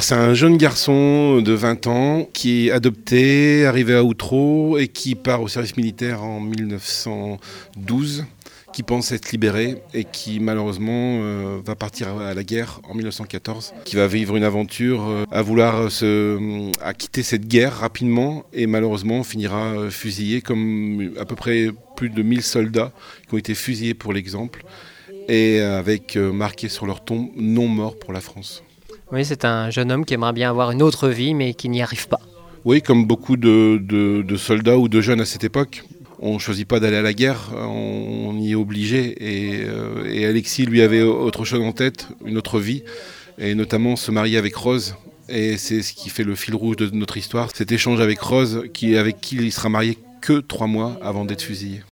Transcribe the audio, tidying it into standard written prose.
c'est un jeune garçon de 20 ans qui est adopté, arrivé à Outreau et qui part au service militaire en 1912, qui pense être libéré et qui malheureusement va partir à la guerre en 1914, qui va vivre une aventure à vouloir à quitter cette guerre rapidement et malheureusement finira fusillé comme à peu près plus de 1000 soldats qui ont été fusillés pour l'exemple et avec marqué sur leur tombe « Non mort pour la France ». Oui, c'est un jeune homme qui aimerait bien avoir une autre vie, mais qui n'y arrive pas. Oui, comme beaucoup de soldats ou de jeunes à cette époque. On ne choisit pas d'aller à la guerre, on y est obligé. Et Alexis, lui, avait autre chose en tête, une autre vie, et notamment se marier avec Rose. Et c'est ce qui fait le fil rouge de notre histoire, cet échange avec Rose, avec qui il sera marié que 3 mois avant d'être fusillé.